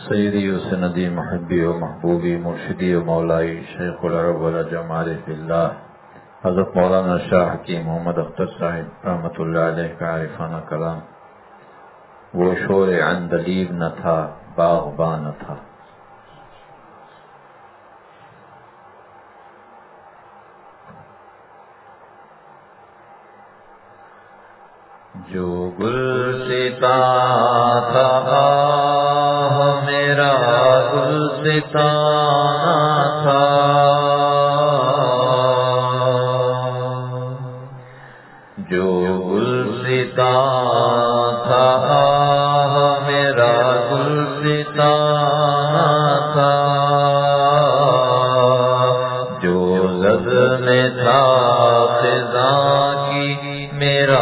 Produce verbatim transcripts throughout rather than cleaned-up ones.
سیدی و سندی محبی و محبوبی مرشدی و مولائی شیخ العرب والعجم عارف اللہ حضرت مولانا شاہ حکیم محمد اختر صاحب رحمۃ اللہ علیہ کا عارفانہ کلام. وہ شور عندلیب نہ تھا باغباں نہ تھا. جو گلستاں تھا میرا گلستاں تھا، جو گلستاں تھا میرا گلستاں تھا، جو زد میں تھا خزاں کی میرا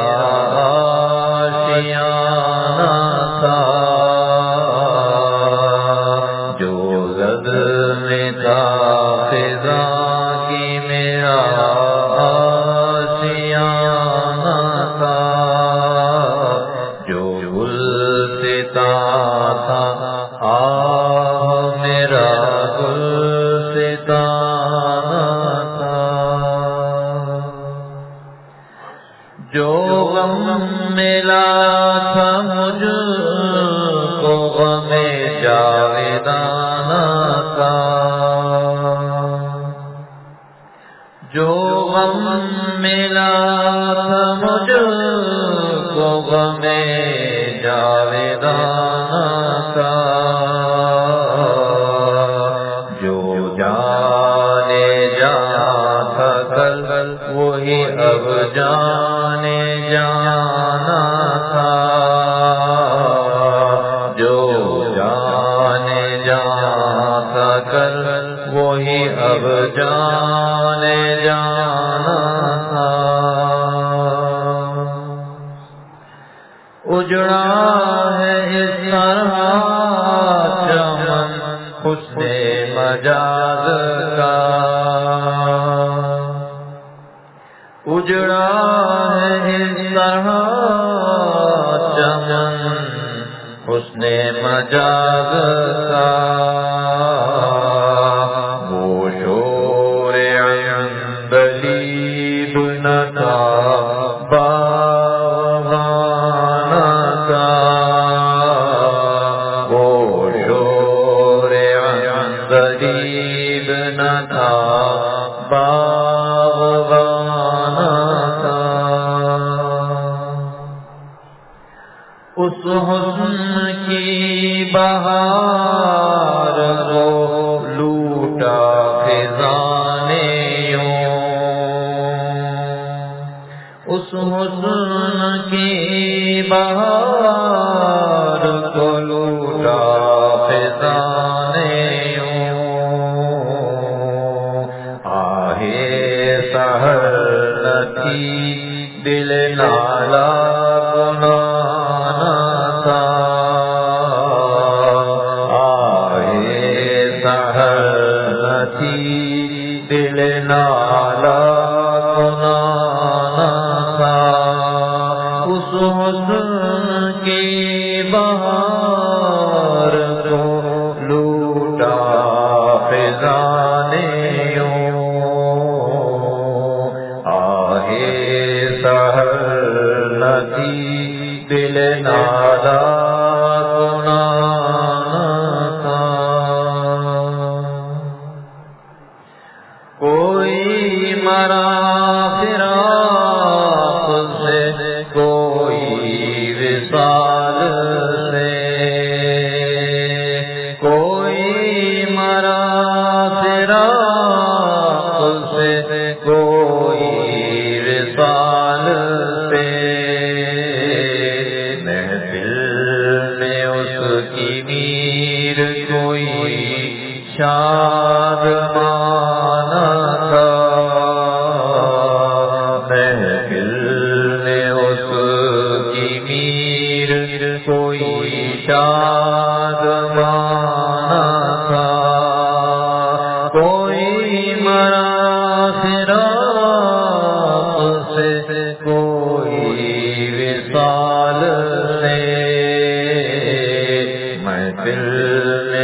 محفل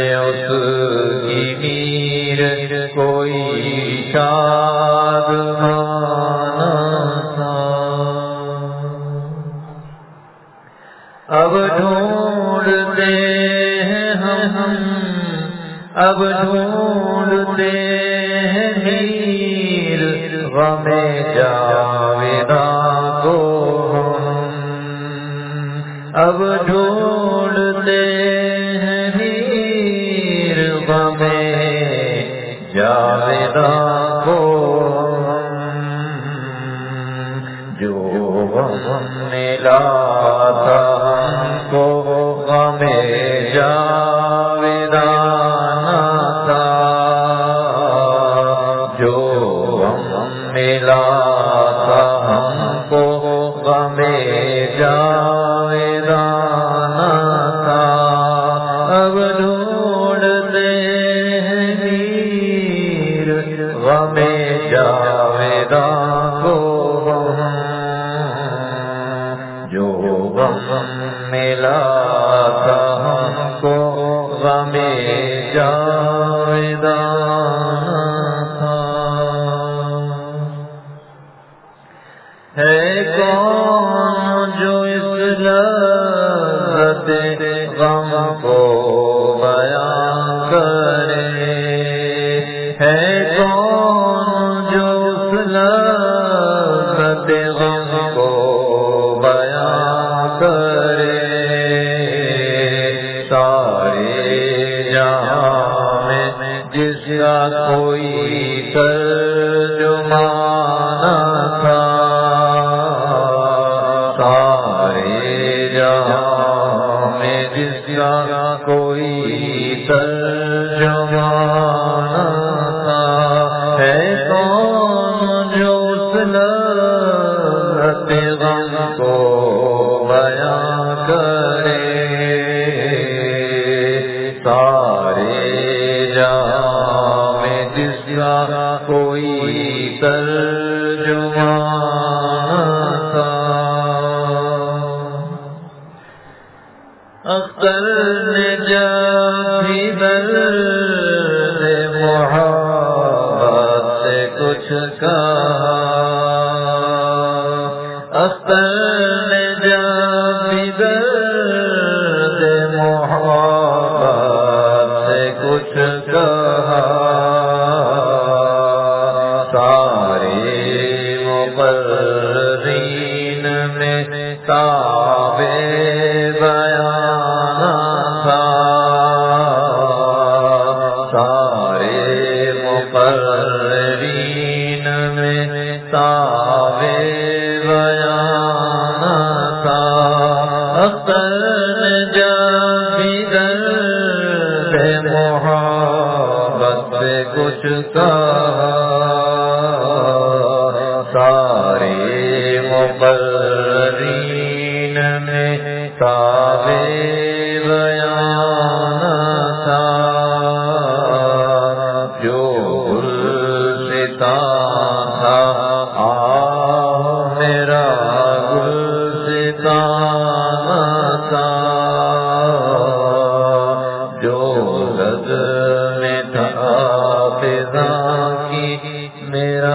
شادمانہ اب ڈھونڈتے ہیں ہم اب ڈھونڈتے ہیں ہیر غم جاویداں کو ہم اب ڈھونڈتے ہیں ہیر غم جاویداں کو جو غم ملا تھا کو غم جاویداں تھا جو غم ملا تھا ہم کو غم جاویداں تھا اب ڈھونڈتے ہیں ہیر غم جاویداں کو جو غم ملا تھا ہم کو غم جاویداں تھا ہے کون جو اس لذت غم کو بیان کرے ہے کون جو اس لذت غم کو بیان کرے سارے جہاں میں جس کا کوئی ترجمان تھا سارے جہاں میں جس کا کوئی ترجمان تھا ہے کون جو اس لذت غم کو بیان کرے سارے جہاں میں جس کا کوئی ترجمان تھا اختر نے جب بھی درد محبت سے کچھ کہا اختر نے جب بھی درد محبت سے کچھ کہا سارے مقررین میں تابع بیان تھا سارے مقررین میں تابع بیان تھا اختر نے جب بھی درد محبت سے کچھ کہا سارے مقررین میں تابع بیان تھا جو گلستان تھا آ میرا گلستان تھا جو زد میں تھا فضا کی میرا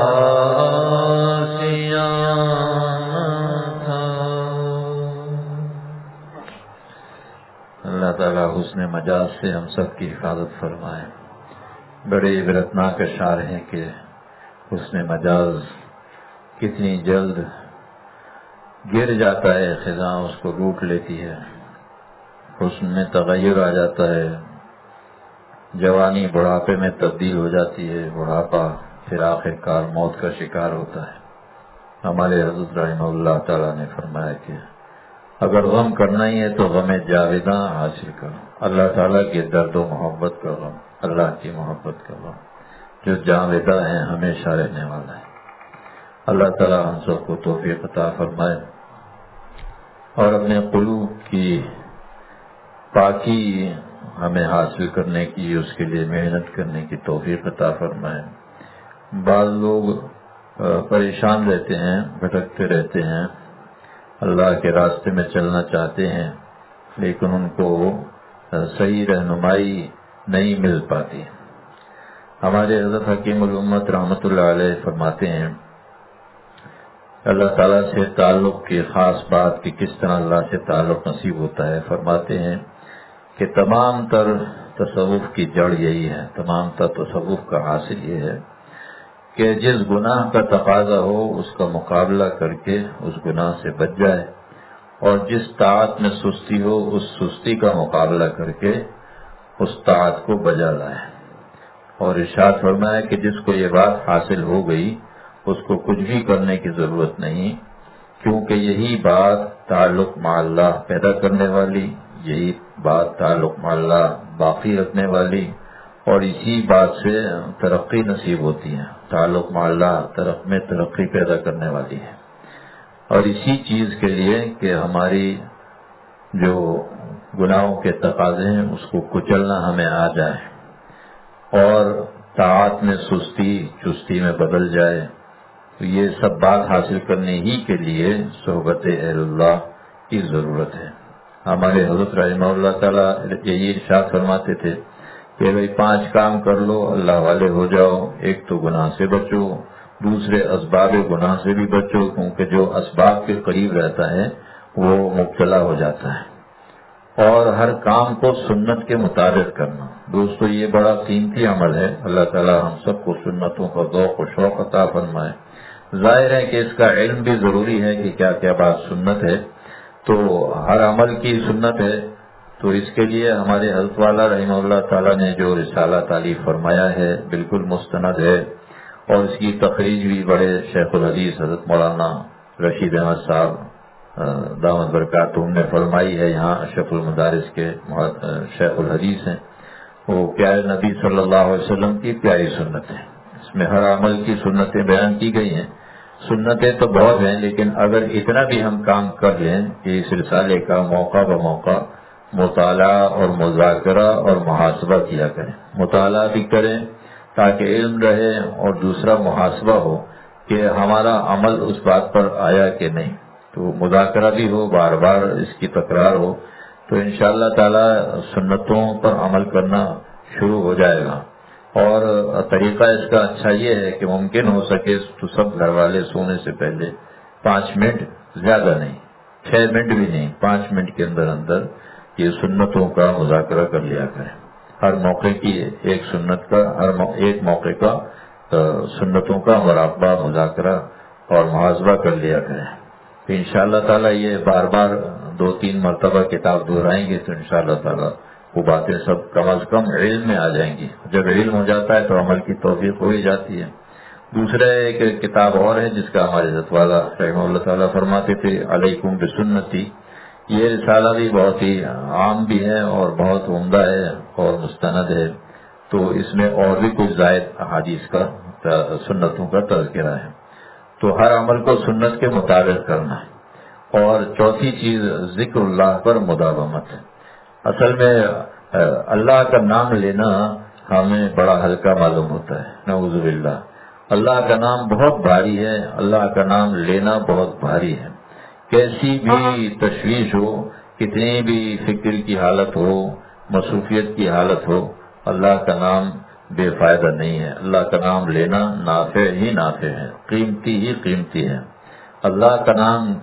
اللہ تعالیٰ حسن مجاز سے ہم سب کی حفاظت فرمائے. بڑے عبرتناک اشعار ہیں کہ حسن مجاز کتنی جلد گر جاتا ہے خزاں اس کو لوٹ لیتی ہے حسن میں تغیر آ جاتا ہے جوانی بڑھاپے میں تبدیل ہو جاتی ہے بڑھاپا پھر آخر کار موت کا شکار ہوتا ہے. ہمارے حضرت رحمہ اللہ تعالیٰ نے فرمایا کہ اگر غم کرنا ہی ہے تو غم جاویداں حاصل کرو اللہ تعالیٰ کے درد و محبت کا غم اللہ کی محبت کا غم جو جاویداں ہے ہمیشہ رہنے والا ہے. اللہ تعالیٰ ہم سب کو توفیق عطا فرمائے اور اپنے قلوب کی پاکی ہمیں حاصل کرنے کی اس کے لیے محنت کرنے کی توفیق عطا فرمائے. بعض لوگ پریشان رہتے ہیں بھٹکتے رہتے ہیں اللہ کے راستے میں چلنا چاہتے ہیں لیکن ان کو صحیح رہنمائی نہیں مل پاتی. ہمارے حضرت حکیم الامت رحمۃ اللہ علیہ فرماتے ہیں اللہ تعالیٰ سے تعلق کی خاص بات کہ کس طرح اللہ سے تعلق نصیب ہوتا ہے. فرماتے ہیں کہ تمام تر تصوف کی جڑ یہی ہے، تمام تر تصوف کا حاصل یہ ہے کہ جس گناہ کا تقاضا ہو اس کا مقابلہ کر کے اس گناہ سے بچ جائے، اور جس طاعت میں سستی ہو اس سستی کا مقابلہ کر کے اس طاعت کو بجا لائے. اور ارشاد فرمایا کہ جس کو یہ بات حاصل ہو گئی اس کو کچھ بھی کرنے کی ضرورت نہیں، کیونکہ یہی بات تعلق مع اللہ پیدا کرنے والی، یہی بات تعلق مع اللہ باقی رکھنے والی، اور اسی بات سے ترقی نصیب ہوتی ہے. تعلق مع اللہ طرف میں ترقی پیدا کرنے والی ہے، اور اسی چیز کے لیے کہ ہماری جو گناہوں کے تقاضے ہیں اس کو کچلنا ہمیں آ جائے اور طاعت میں سستی چستی میں بدل جائے. تو یہ سب بات حاصل کرنے ہی کے لیے صحبت اہل اللہ کی ضرورت ہے. ہمارے حضرت رحمہ اللہ تعالیٰ یہی ارشاد فرماتے تھے کہ بھئی پانچ کام کر لو اللہ والے ہو جاؤ. ایک تو گناہ سے بچو، دوسرے اسباب گناہ سے بھی بچو، کیونکہ جو اسباب کے قریب رہتا ہے وہ مبتلا ہو جاتا ہے. اور ہر کام کو سنت کے مطابق کرنا. دوستو یہ بڑا قیمتی عمل ہے. اللہ تعالی ہم سب کو سنتوں کا ذوق و شوق عطا فرمائے. ظاہر ہے کہ اس کا علم بھی ضروری ہے کہ کیا کیا بات سنت ہے. تو ہر عمل کی سنت ہے، تو اس کے لیے ہمارے حضرت والا رحمہ اللہ تعالیٰ نے جو رسالہ تعلیف فرمایا ہے بالکل مستند ہے، اور اس کی تخریج بھی بڑے شیخ الحدیث حضرت مولانا رشید احمد صاحب دامت برکاتہم نے فرمائی ہے. یہاں اشرف المدارس کے شیخ الحدیث ہیں. وہ پیارے نبی صلی اللہ علیہ وسلم کی پیاری سنت ہے. اس میں ہر عمل کی سنتیں بیان کی گئی ہیں. سنتیں تو بہت ہیں، لیکن اگر اتنا بھی ہم کام کر لیں کہ اس رسالے کا موقع بموقع مطالعہ اور مذاکرہ اور محاسبہ کیا کریں. مطالعہ بھی کریں تاکہ علم رہے، اور دوسرا محاسبہ ہو کہ ہمارا عمل اس بات پر آیا کہ نہیں. تو مذاکرہ بھی ہو، بار بار اس کی تکرار ہو، تو انشاءاللہ تعالی سنتوں پر عمل کرنا شروع ہو جائے گا. اور طریقہ اس کا اچھا یہ ہے کہ ممکن ہو سکے تو سب گھر والے سونے سے پہلے پانچ منٹ، زیادہ نہیں، چھ منٹ بھی نہیں، پانچ منٹ کے اندر اندر یہ سنتوں کا مذاکرہ کر لیا کریں. ہر موقع کی ایک سنت کا، ہر ایک موقع کا سنتوں کا مراقبہ، مذاکرہ اور محاسبہ کر لیا کریں. تو انشاءاللہ تعالیٰ یہ بار بار دو تین مرتبہ کتاب دہرائیں گے تو انشاءاللہ تعالیٰ وہ باتیں سب کم از کم علم میں آ جائیں گی. جب علم ہو جاتا ہے تو عمل کی توفیق ہو ہی جاتی ہے. دوسرا ایک کتاب اور ہے جس کا ہمارے حضرت والا رحمہ اللہ تعالیٰ فرماتے تھے علیکم بسنتی. یہ رسالہ بھی بہت ہی عام بھی ہے اور بہت عمدہ ہے اور مستند ہے. تو اس میں اور بھی کچھ زائد احادیث کا، سنتوں کا تذکرہ ہے. تو ہر عمل کو سنت کے مطابق کرنا. اور چوتھی چیز ذکر اللہ پر مداومت. اصل میں اللہ کا نام لینا ہمیں بڑا ہلکا معلوم ہوتا ہے، نعوذ باللہ. اللہ کا نام بہت بھاری ہے، اللہ کا نام لینا بہت بھاری ہے. کیسی بھی تشویش ہو، کتنی بھی فکر کی حالت ہو، مصروفیت کی حالت ہو، اللہ کا نام بے فائدہ نہیں ہے. اللہ کا نام لینا نافع ہی نافع ہے، قیمتی ہی قیمتی ہے. اللہ کا نام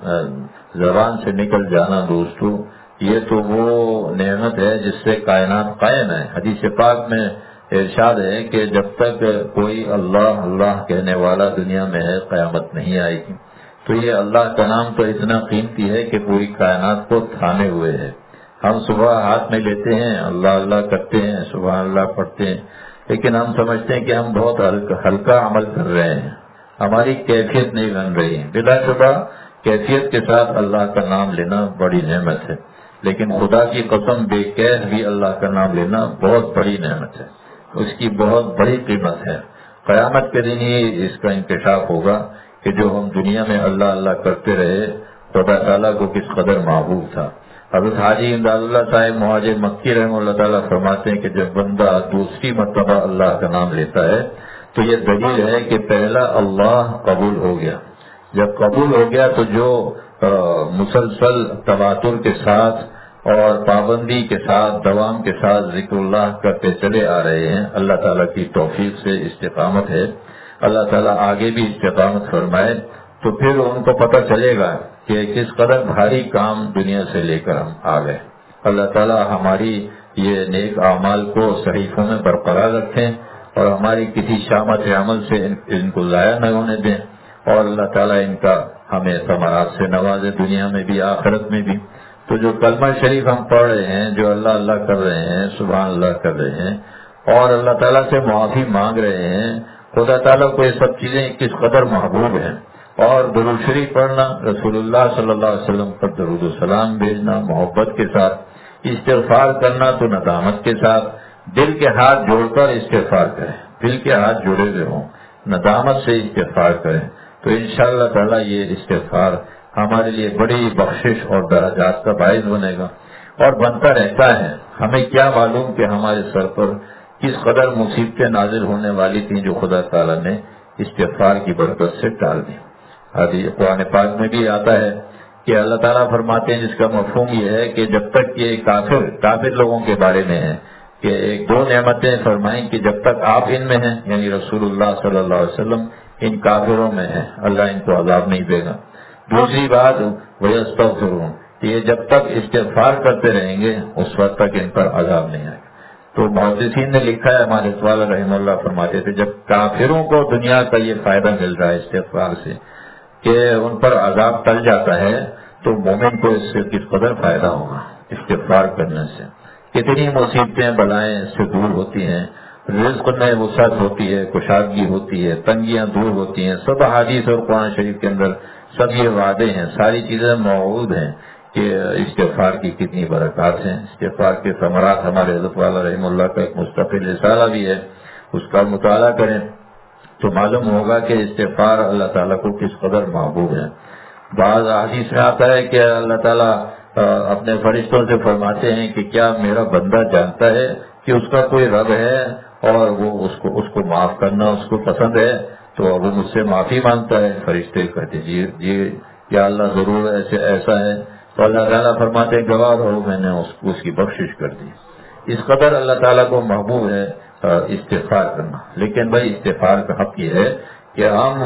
زبان سے نکل جانا دوستو، یہ تو وہ نعمت ہے جس سے کائنات قائم ہے. حدیث پاک میں ارشاد ہے کہ جب تک کوئی اللہ اللہ کہنے والا دنیا میں ہے قیامت نہیں آئے گی. تو یہ اللہ کا نام تو اتنا قیمتی ہے کہ پوری کائنات کو تھامے ہوئے ہے. ہم صبح ہاتھ میں لیتے ہیں، اللہ اللہ کرتے ہیں، سبحان اللہ پڑھتے ہیں، لیکن ہم سمجھتے ہیں کہ ہم بہت ہلکا عمل کر رہے ہیں، ہماری کیفیت نہیں بن رہی. بلا شبہ کیفیت کے ساتھ اللہ کا نام لینا بڑی نعمت ہے، لیکن خدا کی قسم بے کیف بھی اللہ کا نام لینا بہت بڑی نعمت ہے، اس کی بہت بڑی قیمت ہے. قیامت کے دن ہی اس کا انکشاف ہوگا کہ جو ہم دنیا میں اللہ اللہ کرتے رہے خدا تعالیٰ کو کس قدر محبوب تھا. حضرت حاجی امداد اللہ صاحب مہاجر مکی رحمہ اللہ تعالیٰ فرماتے ہیں کہ جب بندہ دوسری مرتبہ اللہ کا نام لیتا ہے تو یہ دلیل ہے کہ پہلا اللہ قبول ہو گیا. جب قبول ہو گیا تو جو مسلسل تواتر کے ساتھ اور پابندی کے ساتھ دوام کے ساتھ ذکر اللہ کرتے چلے آ رہے ہیں، اللہ تعالیٰ کی توفیق سے استقامت ہے، اللہ تعالیٰ آگے بھی استقامت فرمائے، تو پھر ان کو پتہ چلے گا کہ کس قدر بھاری کام دنیا سے لے کر ہم آ گئے۔ اللہ تعالیٰ ہماری یہ نیک اعمال کو صحیفوں میں برقرار رکھیں اور ہماری کسی شامت عمل سے ان کو ضائع نہ ہونے دیں، اور اللہ تعالیٰ ان کا ہمیں ثمرات سے نوازے، دنیا میں بھی آخرت میں بھی۔ تو جو کلمہ شریف ہم پڑھ رہے ہیں، جو اللہ اللہ کر رہے ہیں، سبحان اللہ کر رہے ہیں، اور اللہ تعالیٰ سے معافی مانگ رہے ہیں، خدا تعالیٰ کو یہ سب چیزیں کس قدر محبوب ہیں، اور درود شریف پڑھنا، رسول اللہ صلی اللہ علیہ وسلم پر درود و سلام بھیجنا محبت کے ساتھ، استغفار کرنا تو ندامت کے ساتھ، دل کے ہاتھ جوڑ کر استغفار کریں، دل کے ہاتھ جوڑے ہوئے ہوں، ندامت سے استغفار کریں، تو انشاءاللہ تعالیٰ یہ استغفار ہمارے لیے بڑی بخشش اور درجات کا باعث بنے گا، اور بنتا رہتا ہے۔ ہمیں کیا معلوم کہ ہمارے سر پر کس قدر مصیبتیں نازل ہونے والی تھیں جو خدا تعالیٰ نے استغفار کی برکت سے ٹال دی۔ حدیث قرآن پاک میں بھی آتا ہے کہ اللہ تعالیٰ فرماتے ہیں، جس کا مفہوم یہ ہے کہ جب تک یہ کافر کافر لوگوں کے بارے میں ہے کہ ایک دو نعمتیں فرمائیں کہ جب تک آپ ان میں ہیں، یعنی رسول اللہ صلی اللہ علیہ وسلم ان کافروں میں ہیں، اللہ ان کو عذاب نہیں دے گا۔ دوسری بات وَيَسْتَغْفِرُونَ، یہ جب تک استغفار کرتے رہیں گے اس وقت تک ان پر عذاب نہیں آئے گا۔ تو محدثین نے لکھا ہے، ہمارے اقبال رحمہ اللہ فرماتے تھے، جب کافروں کو دنیا کا یہ فائدہ مل رہا ہے استغفار سے کہ ان پر عذاب ٹل جاتا ہے، تو مومن کو اس سے کس قدر فائدہ ہوگا استغفار کرنے سے۔ کتنی مصیبتیں بلائیں اس سے دور ہوتی ہیں، رزق میں وسعت ہوتی ہے، کشادگی ہوتی ہے، تنگیاں دور ہوتی ہیں، سب حدیث اور قرآن شریف کے اندر سب یہ وعدے ہیں، ساری چیزیں موجود ہیں کہ استغفار کی کتنی برکات ہیں۔ استغفار کے ثمرات ہمارے حضرت والا رحمہ اللہ کا ایک مستقل رسالہ بھی ہے، اس کا مطالعہ کریں تو معلوم ہوگا کہ استغفار اللہ تعالیٰ کو کس قدر محبوب ہے۔ بعض حدیث میں آتا ہے کہ اللہ تعالیٰ اپنے فرشتوں سے فرماتے ہیں کہ کیا میرا بندہ جانتا ہے کہ اس کا کوئی رب ہے اور وہ اس کو اس کو معاف کرنا اس کو پسند ہے، تو وہ مجھ سے معافی مانگتا ہے۔ فرشتے کہتے جی جی یا اللہ ضرور ایسے ایسا ہے، تو اللہ تعالیٰ فرماتے ہیں گواہ رہو، میں نے اس کو اس کی بخشش کر دی۔ اس قدر اللہ تعالیٰ کو محبوب ہے استغفار کرنا۔ لیکن بھائی استغفار کا حق یہ ہے کہ ہم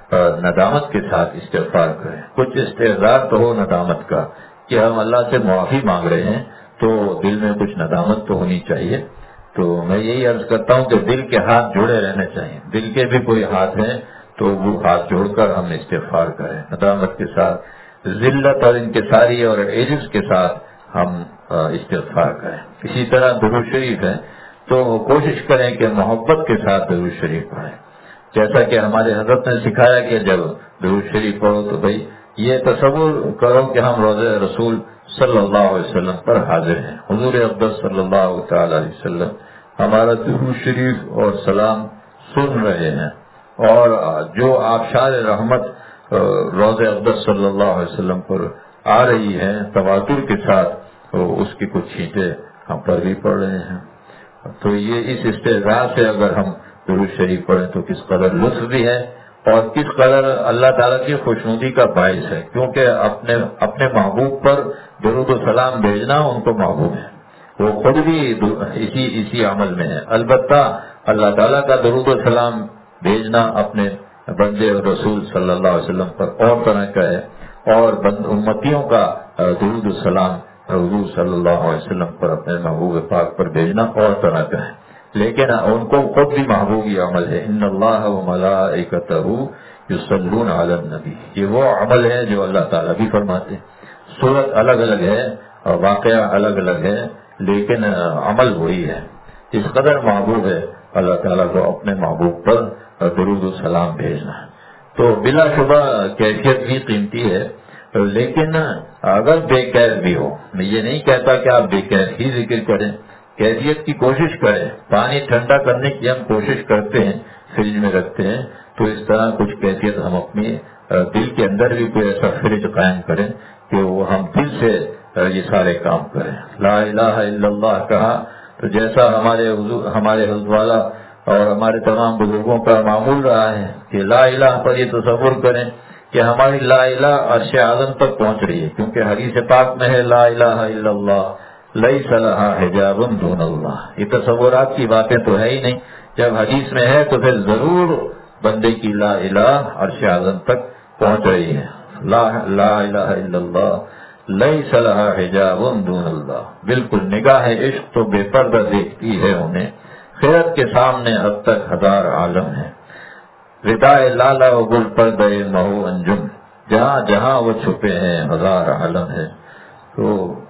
ندامت کے ساتھ استغفار کریں، کچھ استحضار تو ہو ندامت کا کہ ہم اللہ سے معافی مانگ رہے ہیں، تو دل میں کچھ ندامت تو ہونی چاہیے۔ تو میں یہی عرض کرتا ہوں کہ دل کے ہاتھ جوڑے رہنے چاہیے، دل کے بھی کوئی ہاتھ ہیں تو وہ ہاتھ جوڑ کر ہم استغفار کریں ندامت کے ساتھ، ذلت اور انکساری اور عجز کے ساتھ ہم استغفار کریں۔ اسی طرح درود شریف ہے تو کوشش کریں کہ محبت کے ساتھ درود شریف پڑھیں، جیسا کہ ہمارے حضرت نے سکھایا کہ جب درود شریف پڑھو تو بھائی یہ تصور کرو کہ ہم روضہ رسول صلی اللہ علیہ وسلم پر حاضر ہیں، حضور اقدس صلی اللہ تعالی علیہ وسلم ہمارا درود شریف اور سلام سن رہے ہیں، اور جو آبشار رحمت روضہ اقدس صلی اللہ علیہ وسلم پر آ رہی ہے تواتر کے ساتھ، اس کی کچھ چھینٹیں ہم پر بھی پڑھ رہے ہیں۔ تو یہ اس استعزاز سے اگر ہم درود شریف پڑھیں تو کس قدر لطف بھی ہے اور کس قدر اللہ تعالیٰ کی خوشنودی کا باعث ہے، کیونکہ اپنے اپنے محبوب پر درود و سلام بھیجنا ان کو محبوب ہے، وہ خود بھی اسی اسی عمل میں ہے۔ البتہ اللہ تعالیٰ کا درود و سلام بھیجنا اپنے بندے اور رسول صلی اللہ علیہ وسلم پر اور طرح کا ہے، اور امتیوں کا درود و سلام حضور صلی اللہ علیہ وسلم پر اپنے محبوب پاک پر بھیجنا اور طرح کا ہے، لیکن ان کو خود بھی محبوب یہ عمل ہے۔ ان اللہ وملائکتہ یصلون علی النبی، یہ وہ عمل ہے جو اللہ تعالیٰ بھی فرماتے ہیں۔ صورت الگ الگ ہے اور واقعہ الگ الگ ہے، لیکن عمل وہی ہے۔ اس قدر محبوب ہے اللہ تعالیٰ کو اپنے محبوب پر درود و سلام بھیجنا۔ تو بلا شبہ کیفیت بھی قیمتی ہے، لیکن اگر بے کیف بھی ہو، میں یہ نہیں کہتا کہ آپ بے کیف ہی ذکر کریں، کیفیت کی کوشش کریں۔ پانی ٹھنڈا کرنے کی ہم کوشش کرتے ہیں، فریج میں رکھتے ہیں، تو اس طرح کچھ کیفیت ہم اپنی دل کے اندر بھی کوئی ایسا فریج قائم کریں کہ وہ ہم دل سے یہ سارے کام کریں۔ لا الہ الا اللہ کہا تو جیسا ہمارے حضور ہمارے حضرت والا اور ہمارے تمام بزرگوں کا معمول رہا ہے کہ لا الہ پر یہ تصور کریں کہ ہماری لا الہ عرش اعظم تک پہنچ رہی ہے، کیونکہ حدیث پاک میں ہے لا الہ الا اللہ لیس لہا حجاب دون اللہ۔ یہ تصورات کی باتیں تو ہے ہی نہیں، جب حدیث میں ہے تو پھر ضرور بندے کی لا الہ عرش اعظم تک پہنچ رہی ہے۔ لا لا الہ الا اللہ لیس لہا حجاب دون اللہ، بالکل نگاہ عشق تو بے پردہ دیکھتی ہے انہیں، خیرت کے سامنے اب تک ہزار عالم ہے۔ ردائے لالا و گل پردہ مہو انجم، جہاں جہاں وہ چھپے ہیں ہزار عالم ہے۔ تو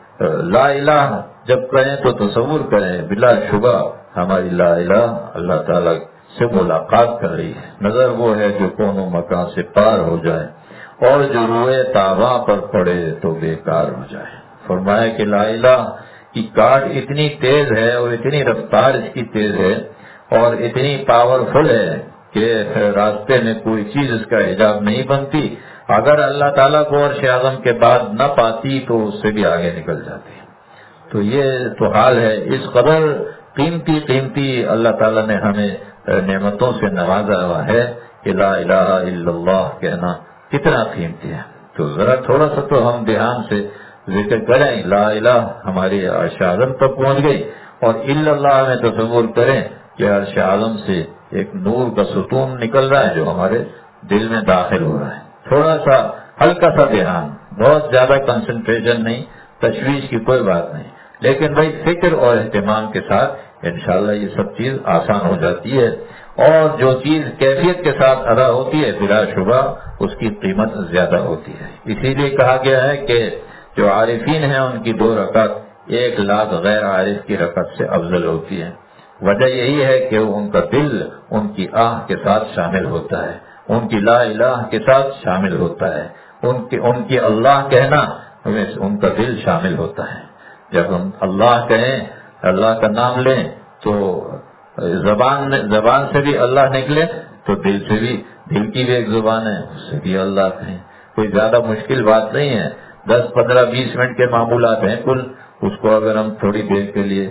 لا الہ جب کہیں تو تصور کریں، بلا شبہ ہماری لا الہ اللہ تعالیٰ سے ملاقات کر رہی ہے۔ نظر وہ ہے جو کون و مکان سے پار ہو جائے، اور جو روئے تاباں پر پڑے تو بیکار ہو جائے۔ فرمایا کہ لا الہ کی کاٹ اتنی تیز ہے اور اتنی رفتار اس کی تیز ہے اور اتنی پاورفل ہے کہ راستے میں کوئی چیز اس کا حجاب نہیں بنتی، اگر اللہ تعالیٰ کو عرش اعظم کے بعد نہ پاتی تو اس سے بھی آگے نکل جاتی۔ تو یہ تو حال ہے، اس قدر قیمتی قیمتی اللہ تعالیٰ نے ہمیں نعمتوں سے نوازا ہوا ہے کہ لا الہ الا اللہ کہنا کتنا قیمتی ہے۔ تو ذرا تھوڑا سا تو ہم دھیان سے ذکر کریں، لا الہ ہماری عرش اعظم تک پہنچ گئی، اور الا اللہ میں تصور کریں کہ عرش اعظم سے ایک نور کا ستون نکل رہا ہے جو ہمارے دل میں داخل ہو رہا ہے۔ تھوڑا سا ہلکا سا دھیان، بہت زیادہ کنسنٹریشن نہیں، تشویش کی کوئی بات نہیں، لیکن بھائی فکر اور اہتمام کے ساتھ انشاءاللہ یہ سب چیز آسان ہو جاتی ہے، اور جو چیز کیفیت کے ساتھ ادا ہوتی ہے بلا شبہ اس کی قیمت زیادہ ہوتی ہے۔ اسی لیے کہا گیا ہے کہ جو عارفین ہیں ان کی دو رکعت ایک لاکھ غیر عارف کی رکعت سے افضل ہوتی ہے۔ وجہ یہی ہے کہ ان کا دل ان کی آہ کے ساتھ شامل ہوتا ہے، ان کی لا الہ کے ساتھ شامل ہوتا ہے، ان کی ان کی اللہ کہنا ان کا دل شامل ہوتا ہے۔ جب ہم اللہ کہیں، اللہ کا نام لیں تو زبان میں زبان سے بھی اللہ نکلے تو دل سے بھی، دل کی بھی ایک زبان ہے اس سے بھی اللہ کہیں، کوئی زیادہ مشکل بات نہیں ہے۔ دس پندرہ بیس منٹ کے معمولات ہیں کل، اس کو اگر ہم تھوڑی دیر کے لیے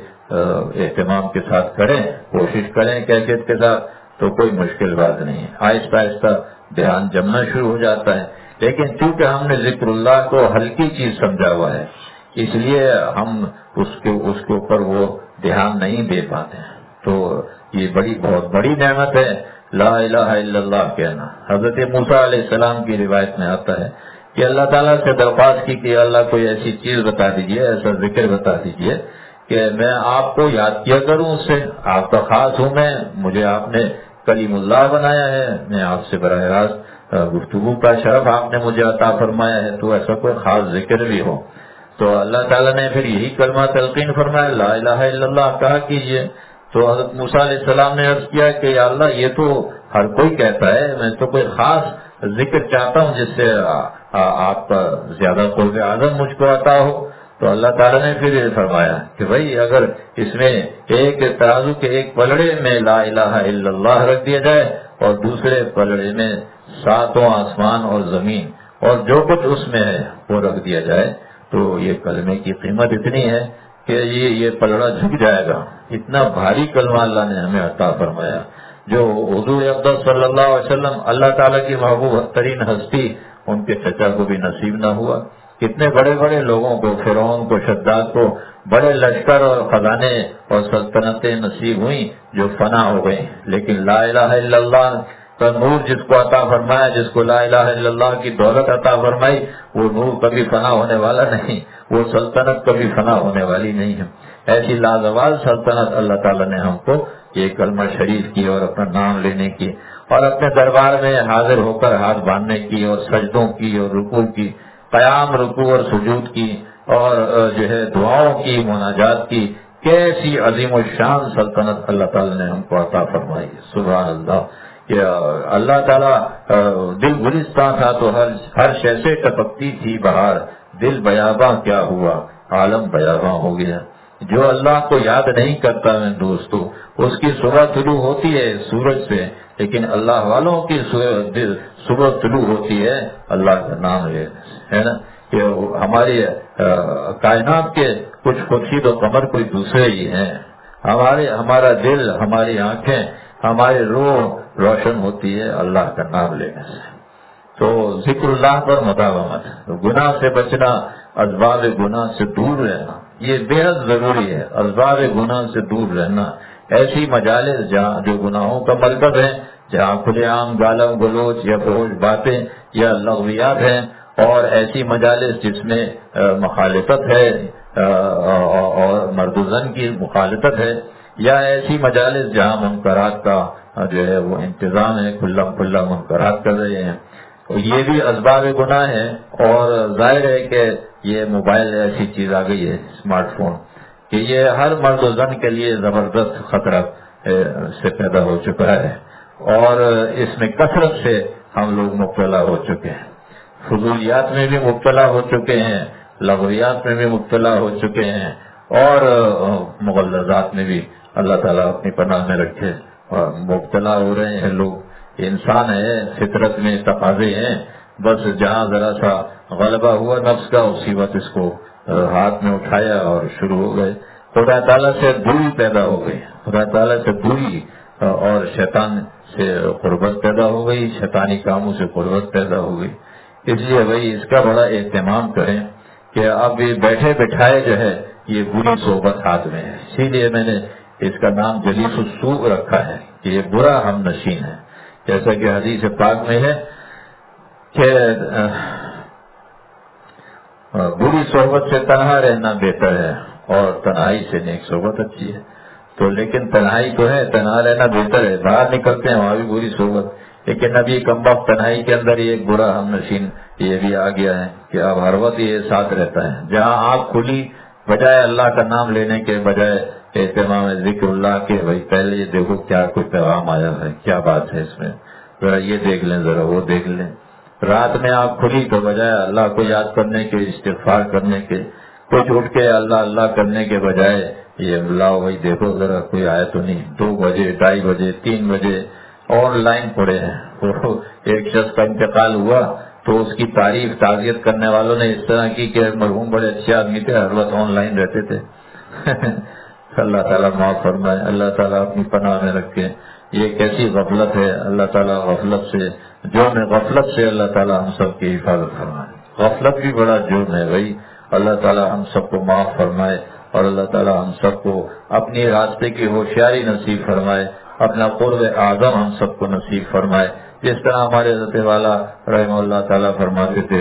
اہتمام کے ساتھ کریں، کوشش کریں کیفیت کے ساتھ، تو کوئی مشکل بات نہیں ہے، آہستہ آہستہ دھیان جمنا شروع ہو جاتا ہے۔ لیکن چونکہ ہم نے ذکر اللہ کو ہلکی چیز سمجھا ہوا ہے، اس لیے ہم اس کے اس کے اوپر وہ دھیان نہیں دے پاتے ہیں۔ تو یہ بڑی بہت بڑی نعمت ہے لا الہ الا اللہ کہنا۔ حضرت موسیٰ علیہ السلام کی روایت میں آتا ہے کہ اللہ تعالیٰ سے درخواست کی کہ اللہ کوئی ایسی چیز بتا دیجئے، ایسا ذکر بتا دیجئے کہ میں آپ کو یاد کیا کروں، اس سے آپ کا خاص ہوں میں، مجھے آپ نے کلیم اللہ بنایا ہے، میں آپ سے براہ راست گفتگو کا شرف آپ نے مجھے عطا فرمایا ہے، تو ایسا کوئی خاص ذکر بھی ہو۔ تو اللہ تعالیٰ نے پھر یہی کلمہ تلقین فرمایا، لا الہ الا اللہ کہا کیجئے۔ تو حضرت موسیٰ علیہ السلام نے عرض کیا کہ یا اللہ یہ تو ہر کوئی کہتا ہے، میں تو کوئی خاص ذکر چاہتا ہوں جس سے آپ کا زیادہ قرب اعظم مجھ کو عطا ہو۔ تو اللہ تعالیٰ نے پھر یہ فرمایا کہ بھائی اگر اس میں ایک ترازو کے ایک پلڑے میں لا الہ الا اللہ رکھ دیا جائے اور دوسرے پلڑے میں ساتوں آسمان اور زمین اور جو کچھ اس میں ہے وہ رکھ دیا جائے تو یہ کلمے کی قیمت اتنی ہے کہ یہ یہ پلڑا جھک جائے گا۔ اتنا بھاری کلمہ اللہ نے ہمیں عطا فرمایا، جو حضور اقدس صلی اللہ علیہ وسلم اللہ تعالیٰ کی محبوب ترین ہستی، ان کے چچا کو بھی نصیب نہ ہوا۔ کتنے بڑے بڑے لوگوں کو، فرعون کو، شداد کو بڑے لشکر اور خزانے اور سلطنتیں نصیب ہوئیں جو فنا ہو گئیں، لیکن لا الہ الا اللہ کا نور جس کو عطا فرمایا، جس کو لا الہ الا اللہ کی دولت عطا فرمائی، وہ نور کبھی فنا ہونے والا نہیں، وہ سلطنت کبھی فنا ہونے والی نہیں ہے۔ ایسی لازوال سلطنت اللہ تعالیٰ نے ہم کو یہ کلمہ شریف کی اور اپنا نام لینے کی اور اپنے دربار میں حاضر ہو کر ہاتھ باندھنے کی اور سجدوں کی اور رکوع کی، قیام رکوع اور سجود کی اور جو ہے دعاؤں کی، مناجات کی، کیسی عظیم الشان سلطنت اللہ تعالیٰ نے ہم کو عطا فرمائی۔ سبحان اللہ کہ اللہ تعالیٰ دل گلستان تھا تو ہر ہر شے سے ٹپکتی تھی بہار، دل بیاباں کیا ہوا عالم بیاباں ہو گیا۔ جو اللہ کو یاد نہیں کرتا میں دوستو، اس کی صبح طلوع ہوتی ہے سورج سے، لیکن اللہ والوں کی صبح طلوع ہوتی ہے اللہ کا نام لینے سے، ہے نا؟ کہ ہماری کائنات کے کچھ خورشید و قمر کوئی دوسرے ہی ہیں، ہمارے ہمارا دل، ہماری آنکھیں، ہماری روح روشن ہوتی ہے اللہ کا نام لینے سے۔ تو ذکر اللہ پر مداومت، تو گناہ سے بچنا، اسباب گناہ سے دور رہنا یہ بے حد ضروری ہے۔ اسباب گناہ سے دور رہنا، ایسی مجالس جہاں جو گناہوں کا مرکز ہے، جہاں کھلے عام گالم گلوچ یا فحش باتیں یا لغویات ہیں، اور ایسی مجالس جس میں مخالفت ہے اور مرد و زن کی مخالفت ہے، یا ایسی مجالس جہاں منکرات کا جو ہے وہ انتظام ہے، کھلا کھلا منکرات کر رہے ہیں، یہ بھی اسباب گناہ ہے۔ اور ظاہر ہے کہ یہ موبائل ایسی چیز آ گئی ہے، اسمارٹ فون، کہ یہ ہر مرد و زن کے لیے زبردست خطرہ سے پیدا ہو چکا ہے، اور اس میں کثرت سے ہم لوگ مبتلا ہو چکے ہیں، فضولیات میں بھی مبتلا ہو چکے ہیں، لغویات میں بھی مبتلا ہو چکے ہیں، اور مغلظات میں بھی اللہ تعالیٰ اپنی پناہ میں رکھے مبتلا ہو رہے ہیں لوگ۔ انسان ہے، فطرت میں تقاضے ہیں، بس جہاں ذرا سا غلبہ ہوا نفس کا اسی وقت اس کو ہاتھ میں اٹھایا اور شروع ہو گئے۔ خدا تعالیٰ سے دوری پیدا ہو گئی، خدا تعالیٰ سے دوری، اور شیطان سے قربت پیدا ہو گئی، شیطانی کاموں سے قربت پیدا ہو گئی۔ اس لیے بھائی اس کا بڑا اہتمام کریں کہ اب یہ بیٹھے بٹھائے جو ہے یہ بری صحبت ہاتھ میں ہے، اسی لیے میں نے اس کا نام جلیس السوء رکھا ہے کہ یہ برا ہم نشین ہے، جیسا کہ حدیث پاک میں ہے کہ بری صحبت سے تنہا رہنا بہتر ہے اور تنہائی سے نیک صحبت اچھی ہے۔ تو لیکن تنہائی تو ہے، تنہا رہنا بہتر ہے، باہر نکلتے ہیں وہاں بھی بری صحبت، لیکن ابھی کم وقت تنہائی کے اندر یہ ایک برا ہم نشین یہ بھی آ گیا ہے کہ اب ہر وقت یہ ساتھ رہتا ہے، جہاں آنکھ کھلی بجائے اللہ کا نام لینے کے، بجائے اہتمام ذکر اللہ کے، بھائی پہلے یہ دیکھو کیا کوئی پیغام آیا ہے، کیا بات ہے اس میں، ذرا یہ دیکھ لیں، ذرا وہ دیکھ لیں۔ رات میں آپ کھلی تو بجائے اللہ کو یاد کرنے کے، استغفار کرنے کے، کچھ اٹھ کے اللہ اللہ کرنے کے بجائے یہ لاؤ بھائی دیکھو ذرا کوئی آیا تو نہیں، دو بجے ڈھائی بجے تین بجے آن لائن پڑے ہیں۔ ایک شخص کا انتقال ہوا تو اس کی تعریف تعزیت کرنے والوں نے اس طرح کی کہ مرحوم بڑے اچھے آدمی تھے، ہر وقت آن لائن رہتے تھے۔ اللہ تعالیٰ معاف فرمائے، اللہ تعالیٰ اپنی پناہ میں رکھے۔ یہ کیسی غفلت ہے، اللہ تعالیٰ غفلت سے، جرم غفلت سے اللہ تعالیٰ ہم سب کی حفاظت فرمائے۔ غفلت بھی بڑا جرم ہے بھائی، اللہ تعالیٰ ہم سب کو معاف فرمائے، اور اللہ تعالیٰ ہم سب کو اپنی راستے کی ہوشیاری نصیب فرمائے، اپنا قرب اعظم ہم سب کو نصیب فرمائے۔ جس طرح ہمارے حضرت والا رحمہ اللہ تعالیٰ فرماتے تھے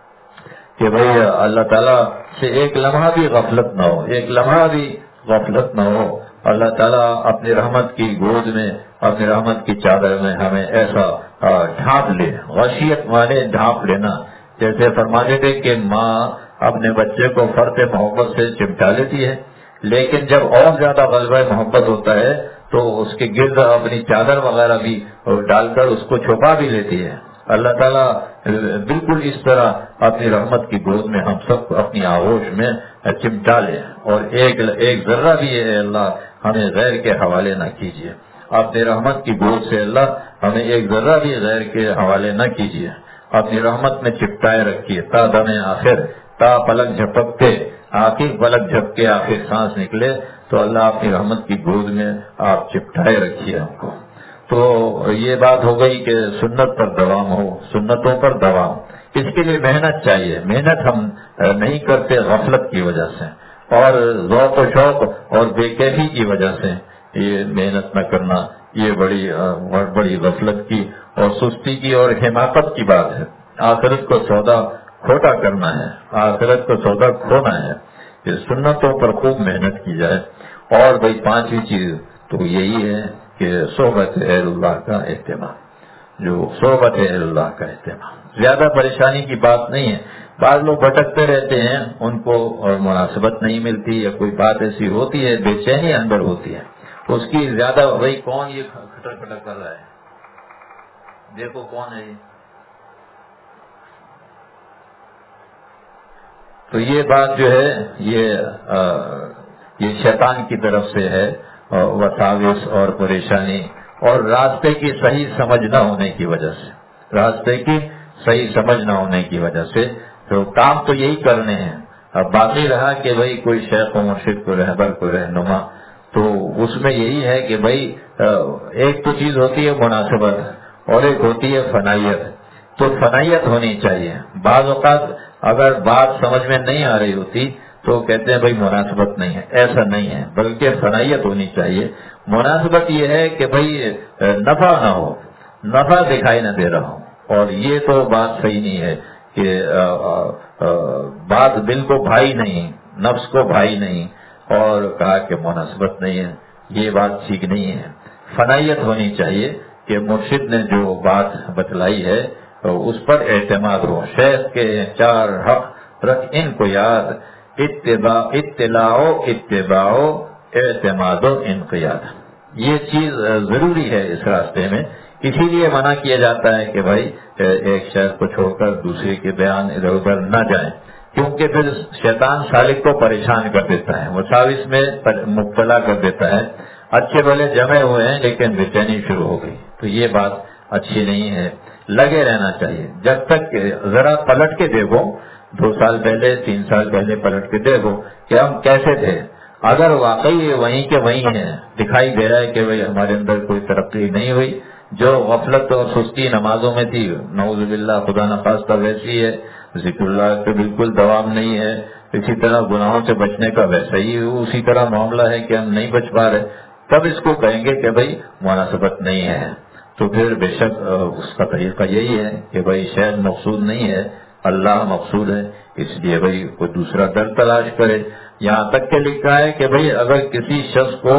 کہ بھائی اللہ تعالیٰ سے ایک لمحہ بھی غفلت نہ ہو، ایک لمحہ بھی غفلت نہ ہو، اللہ تعالیٰ اپنی رحمت کی گود میں، اپنی رحمت کی چادر میں ہمیں ایسا ڈھانپ لے، غشیت مانے ڈھانپ لینا۔ جیسے فرماتے تھے کہ ماں اپنے بچے کو فرط محبت سے چمٹا لیتی ہے، لیکن جب اور زیادہ غلبہ محبت ہوتا ہے تو اس کے گرد اپنی چادر وغیرہ بھی ڈال کر اس کو چھپا بھی لیتی ہے۔ اللہ تعالیٰ بالکل اس طرح اپنی رحمت کی گود میں ہم سب کو اپنی آغوش میں چمٹا لے، اور ایک ایک ذرہ بھی ہے اللہ ہمیں غیر کے حوالے نہ کیجیے، اپنی رحمت کی گود سے اللہ ہمیں ایک ذرہ بھی غیر کے حوالے نہ کیجیے، اپنی رحمت میں چپٹائے رکھیے تا دم آخر، تا پلک جھپکتے آخر پلک جھپکے آخر سانس نکلے تو اللہ اپنی رحمت کی گود میں آپ چپٹائے رکھیے ہم کو۔ تو یہ بات ہو گئی کہ سنت پر دوام ہو، سنتوں پر دوام، اس کے لیے محنت چاہیے، محنت ہم نہیں کرتے غفلت کی وجہ سے، اور ذوق و شوق اور بے کیفی کی وجہ سے یہ محنت نہ کرنا، یہ بڑی بڑی غفلت کی اور سستی کی اور حماقت کی بات ہے۔ آخرت کو سودا کھوٹا کرنا ہے، آخرت کو سودا کھونا ہے، کہ سنتوں پر خوب محنت کی جائے۔ اور بھائی پانچویں چیز تو یہی ہے کہ صحبت اہل اللہ کا اہتمام، جو صحبت اہل اللہ کا اہتمام، زیادہ پریشانی کی بات نہیں ہے۔ بعض لوگ بھٹکتے رہتے ہیں، ان کو اور مناسبت نہیں ملتی، یا کوئی بات ایسی ہوتی ہے بے چینی اندر ہوتی ہے، اس کی زیادہ بھائی کون یہ کھٹر کھٹر کر رہا ہے، دیکھو کون ہے یہ، تو یہ بات جو ہے یہ یہ شیطان کی طرف سے ہے، وساوس اور پریشانی، اور راستے کی صحیح سمجھ نہ ہونے کی وجہ سے، راستے کی صحیح سمجھ نہ ہونے کی وجہ سے تو کام تو یہی کرنے ہیں۔ اب باقی رہا کہ بھائی کوئی شیخ و مرشد کو رہبر کو رہنما، تو اس میں یہی ہے کہ بھائی ایک تو چیز ہوتی ہے مناسبت اور ایک ہوتی ہے فنائیت، تو فنائیت ہونی چاہیے. بعض اوقات اگر بات سمجھ میں نہیں آ رہی ہوتی تو کہتے ہیں بھائی مناسبت نہیں ہے. ایسا نہیں ہے، بلکہ فنائیت ہونی چاہیے. مناسبت یہ ہے کہ بھائی نفع نہ ہو، نفع دکھائی نہ دے رہا ہو. اور یہ تو بات صحیح نہیں ہے کہ آ آ آ بات دل کو بھائی نہیں، نفس کو بھائی نہیں، اور کہا کہ مناسبت نہیں ہے. یہ بات ٹھیک نہیں ہے. فنائیت ہونی چاہیے کہ مرشد نے جو بات بتلائی ہے اس پر اعتماد ہو. شیخ کے چار حق رکھ ان کو یاد، اتباع اطلاع اتباع اعتماد و انقیاد. یہ چیز ضروری ہے اس راستے میں. اسی لیے منع کیا جاتا ہے کہ بھائی ایک شیخ کو چھوڑ کر دوسرے کے بیان ادھر ادھر نہ جائیں، کیونکہ پھر شیطان سالک کو پریشان کر دیتا ہے، وساوس میں مبتلا کر دیتا ہے. اچھے بھلے جمے ہوئے ہیں لیکن بے چینی شروع ہو گئی، تو یہ بات اچھی نہیں ہے. لگے رہنا چاہیے جب تک ذرا پلٹ کے دیکھو، دو سال پہلے تین سال پہلے پلٹ کے دیکھو کہ ہم کیسے تھے. اگر واقعی وہیں کے وہیں ہیں، دکھائی دے رہا ہے کہ بھئی ہمارے اندر کوئی ترقی نہیں ہوئی، جو غفلت اور سستی نمازوں میں تھی نعوذ باللہ خدا نخواستہ ویسی ہے، ذکر اللہ کے بالکل دوام نہیں ہے، اسی طرح گناہوں سے بچنے کا ویسا ہی اسی طرح معاملہ ہے کہ ہم نہیں بچ پا رہے، تب اس کو کہیں گے کہ بھئی مناسبت نہیں ہے. تو پھر بے شک اس کا طریقہ یہی ہے کہ بھئی شاید مقصود نہیں ہے، اللہ مقصود ہے، اس لیے بھئی کوئی دوسرا در تلاش کرے. یہاں تک کہ لکھا ہے کہ بھئی اگر کسی شخص کو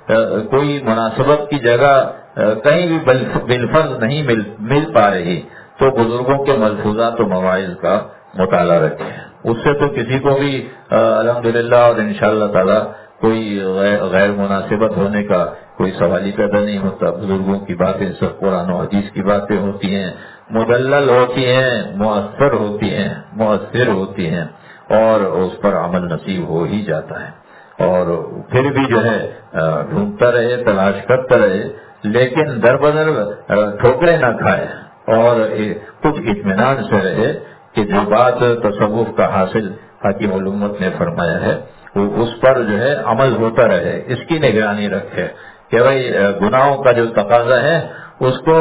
کوئی مناسبت کی جگہ کہیں بھی بالفرض نہیں مل مل پا رہی تو بزرگوں کے ملفوظات و مواعظ کا مطالعہ رکھیں. اس سے تو کسی کو بھی الحمدللہ اور انشاءاللہ تعالی کوئی غیر مناسبت ہونے کا کوئی سوال ہی پیدا نہیں ہوتا. بزرگوں کی باتیں سب قرآن و حدیث کی باتیں ہوتی ہیں، مدلل ہوتی ہیں، مؤثر ہوتی ہیں، مؤثر ہوتی ہیں، اور اس پر عمل نصیب ہو ہی جاتا ہے. اور پھر بھی جو ہے ڈھونڈتا رہے، تلاش کرتا رہے، لیکن در بدر ٹھوکریں نہ کھائے اور کچھ اطمینان سے رہے کہ جو بات تصوف کا حاصل حکیم الامت نے فرمایا ہے وہ اس پر جو ہے عمل ہوتا رہے. اس کی نگرانی رکھے کہ بھائی گناہوں کا جو تقاضا ہے اس کو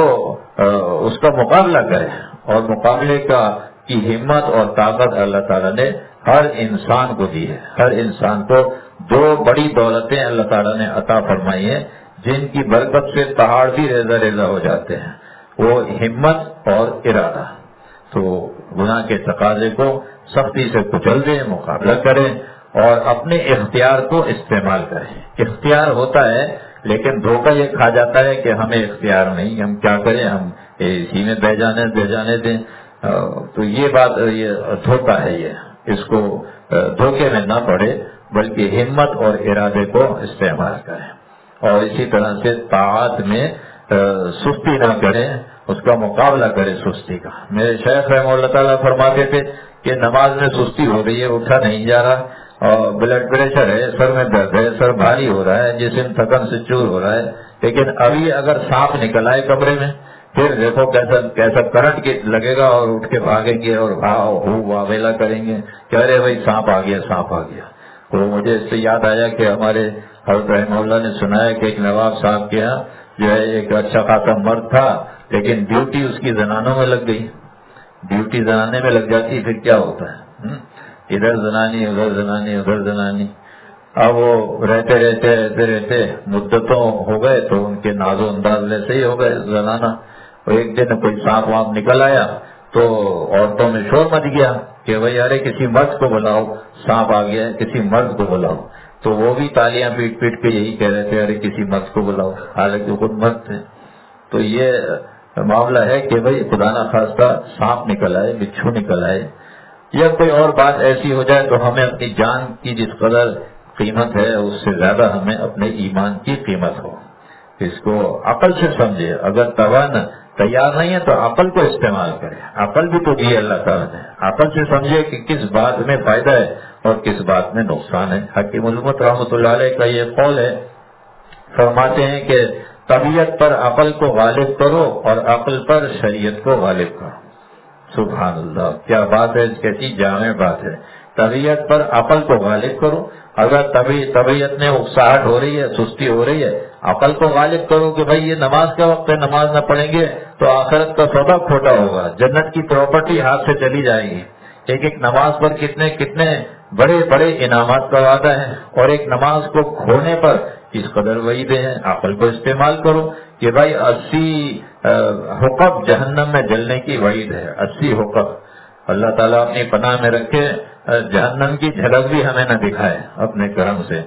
اس کا مقابلہ کرے، اور مقابلے کا کی ہمت اور طاقت اللہ تعالیٰ نے ہر انسان کو دی ہے. ہر انسان کو دو بڑی دولتیں اللہ تعالیٰ نے عطا فرمائی ہیں جن کی برکت سے پہاڑ بھی ریزہ ریزہ ہو جاتے ہیں، وہ ہمت اور ارادہ. تو گناہ کے تقاضے کو سختی سے کچل دیں، مقابلہ کریں اور اپنے اختیار کو استعمال کریں. اختیار ہوتا ہے لیکن دھوکہ یہ کھا جاتا ہے کہ ہمیں اختیار نہیں، ہم کیا کریں، ہم اسی میں بہ جانے بہ جانے دیں. تو یہ بات یہ دھوکہ ہے، یہ اس کو دھوکے میں نہ پڑے بلکہ ہمت اور ارادے کو استعمال کریں. اور اسی طرح سے طاعت میں سستی نہ کریں، اس کا مقابلہ کرے سستی کا. میرے شیخ رحمہ اللہ تعالیٰ فرماتے تھے کہ نماز میں سستی ہو رہی ہے، اٹھا نہیں جا رہا، اور بلڈ پریشر ہے، سر میں درد ہے، سر بھاری ہو رہا ہے، جسم تھکن سے چور ہو رہا ہے، لیکن ابھی اگر سانپ نکل آئے کمرے میں پھر دیکھو کیسا کیسا کرنٹ لگے گا اور اٹھ کے بھاگیں گے اور بھاؤ ہو واویلا کریں گے کہ ارے بھائی سانپ آ گیا سانپ آ گیا. تو مجھے اس سے یاد آیا کہ ہمارے حضرت رحمہ اللہ نے سنایا کہ ایک نواب صاحب کے یہاں جو ہے ایک اچھا خاصا مرد تھا، لیکن ڈیوٹی اس کی زنانوں میں لگ گئی. ڈیوٹی زنانے میں لگ جاتی پھر کیا ہوتا ہے، ادھر زنانی ادھر زنانی ادھر زنانی. اب وہ رہتے رہتے رہتے رہتے مدتوں ہو گئے تو ان کے ناز و انداز ویسے ہی ہو گئے زنانہ. ایک دن کوئی سانپ وانپ نکل آیا تو عورتوں میں شور مچ گیا کہ بھائی ارے کسی مرد کو بلاؤ، سانپ آ گیا کسی مرد کو بلاؤ. تو وہ بھی تالیاں پیٹ پیٹ کے یہی کہہ رہے تھے ارے کسی مرد کو بلاؤ، حالانکہ خود مرد تھے. تو یہ معاملہ ہے کہ بھائی خدا نہ خواستہ سانپ نکل آئے، بچھو نکل آئے یا کوئی اور بات ایسی ہو جائے تو ہمیں اپنی جان کی جس قدر قیمت ہے اس سے زیادہ ہمیں اپنے ایمان کی قیمت ہو. اس کو عقل سے سمجھے. اگر توان تیار نہیں ہے تو عقل کو استعمال کرے. عقل بھی تو دی اللہ تعالیٰ نے. عقل سے سمجھے کہ کس بات میں فائدہ ہے اور کس بات میں نقصان ہے. حکیم الامت رحمۃ اللہ علیہ کا یہ قول ہے، فرماتے ہیں کہ طبیعت پر عقل کو غالب کرو اور عقل پر شریعت کو غالب کرو. سبحان اللہ، کیا بات ہے، کیسی جامع بات ہے. طبیعت پر عقل کو غالب کرو. اگر طبی طبیعت میں اکساہٹ ہو رہی ہے، سستی ہو رہی ہے، عقل کو غالب کرو کہ بھائی یہ نماز کا وقت ہے، نماز نہ پڑھیں گے تو آخرت کا سودا کھوٹا ہوگا، جنت کی پراپرٹی ہاتھ سے چلی جائے گی۔ ایک ایک نماز پر کتنے کتنے بڑے بڑے انعامات کا وعدہ ہے، اور ایک نماز کو کھونے پر اس قدر وعیدیں ہیں۔ عقل کو استعمال کرو کہ بھائی اسی حقب جہنم میں جلنے کی وعید ہے، اسی حقب۔ اللہ تعالیٰ اپنی پناہ میں رکھے، جہنم کی جھلک بھی ہمیں نہ دکھائے اپنے کرم سے۔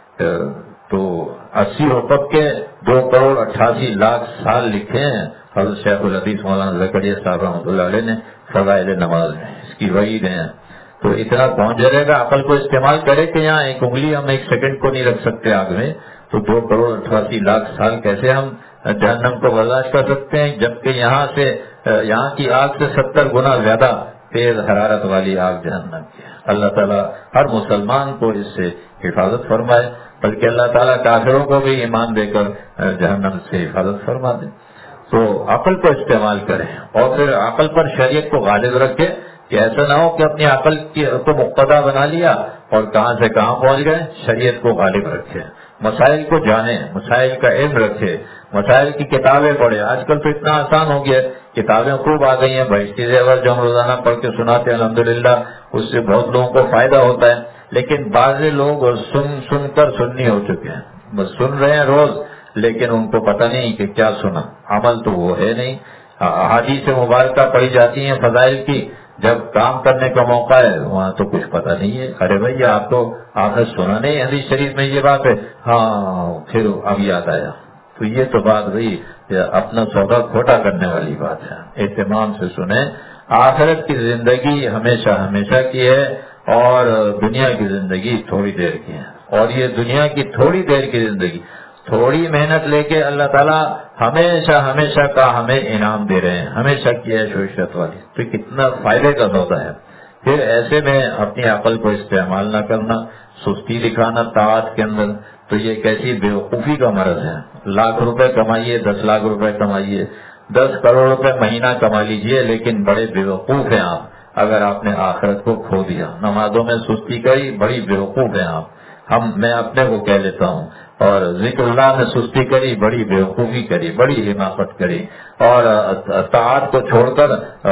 تو اسی حقب کے دو کروڑ اٹھاسی لاکھ سال لکھے ہیں حضرت شیخ الحدیث مولانا زکریا صاحب رحمۃ اللہ علیہ نے فضائل نماز میں، اس کی وعید ہیں۔ تو اتنا پہنچ جائے گا، عقل کو استعمال کرے کہ یہاں ایک انگلی ہم ایک سیکنڈ کو نہیں رکھ سکتے آگ میں، تو دو کروڑ اٹھاسی لاکھ سال کیسے ہم جہنم کو برداشت کر سکتے ہیں، جبکہ یہاں سے یہاں کی آگ سے ستر گنا زیادہ تیز حرارت والی آگ جہنم کی ہے۔ اللہ تعالیٰ ہر مسلمان کو اس سے حفاظت فرمائے، بلکہ اللہ تعالیٰ کافروں کو بھی ایمان دے کر جہنم سے حفاظت فرما دے۔ تو عقل کو استعمال کریں، اور پھر عقل پر شریعت کو غالب رکھے کہ ایسا نہ ہو کہ اپنی عقل کو مقتدا بنا لیا اور کہاں سے کہاں پہنچ گئے۔ شریعت کو غالب رکھے، مسائل کو جانے، مسائل کا علم رکھے، مسائل کی کتابیں پڑھے۔ آج کل تو اتنا آسان ہو گیا، کتابیں خوب آ گئی ہیں، بہشتی زیور جو ہم روزانہ پڑھ کے سناتے ہیں الحمدللہ، اس سے بہت لوگوں کو فائدہ ہوتا ہے۔ لیکن بعض لوگ سن سن کر سنی ہو چکے ہیں، بس سن رہے ہیں روز، لیکن ان کو پتہ نہیں کہ کیا سنا، عمل تو وہ ہے نہیں۔ احادیث مبارکہ پڑھی جاتی ہیں فضائل کی، جب کام کرنے کا موقع ہے وہاں تو کچھ پتہ نہیں ہے۔ ارے بھائی آپ تو آپ نے سنا نہیں حدیث شریف میں یہ بات ہے، ہاں پھر اب یاد آیا۔ تو یہ تو بات بھائی اپنا سودا کھوٹا کرنے والی بات ہے۔ اہتمام سے سنیں، آخرت کی زندگی ہمیشہ ہمیشہ کی ہے، اور دنیا کی زندگی تھوڑی دیر کی ہے، اور یہ دنیا کی تھوڑی دیر کی زندگی تھوڑی محنت لے کے اللہ تعالیٰ ہمیشہ ہمیشہ کا ہمیں انعام دے رہے ہیں، ہمیشہ کی ہے شوشت والی، تو کتنا فائدے کا سودا ہے۔ پھر ایسے میں اپنی عقل کو استعمال نہ کرنا، سستی دکھانا طاعت کے اندر، تو یہ کیسی بیوقوفی کا مرض ہے۔ لاکھ روپے کمائیے، دس لاکھ روپے کمائیے، دس کروڑ روپے مہینہ کما لیجئے، لیکن بڑے بیوقوف ہیں آپ اگر آپ نے آخرت کو کھو دیا۔ نمازوں میں سستی کری، بڑی بیوقوف ہیں آپ۔ ہم میں اپنے کو کہہ لیتا ہوں، اور ذکر اللہ میں سستی کری، بڑی بیوقوفی کری، بڑی حماقت کری، اور طاعت کو چھوڑ کر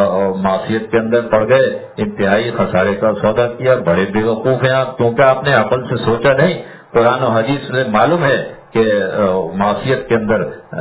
معصیت کے اندر پڑ گئے، انتہائی خسارے کا سودا کیا، بڑے بیوقوف ہیں آپ، کیونکہ آپ نے عقل سے سوچا نہیں۔ قرآن و حدیث سے معلوم ہے کہ معصیت کے اندر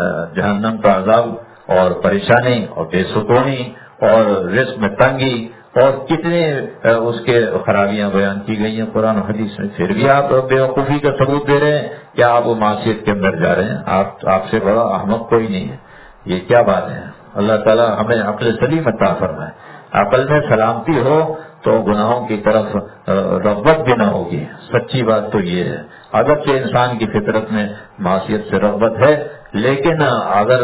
جہنم کا عذاب اور پریشانی اور بے سکونی اور رزق میں تنگی اور کتنے اس کے خرابیاں بیان کی گئی ہیں قرآن و حدیث میں، پھر بھی آپ بیوقوفی کا ثبوت دے رہے ہیں کہ آپ وہ معصیت کے اندر جا رہے ہیں۔ آپ آپ سے بڑا احمق کوئی نہیں ہے۔ یہ کیا بات ہے؟ اللہ تعالیٰ ہمیں عقل سلیم عطا فرمائے۔ عقل میں سلامتی ہو تو گناہوں کی طرف رغبت بھی نہ ہوگی۔ سچی بات تو یہ ہے، اگرچہ انسان کی فطرت میں معصیت سے رغبت ہے، لیکن اگر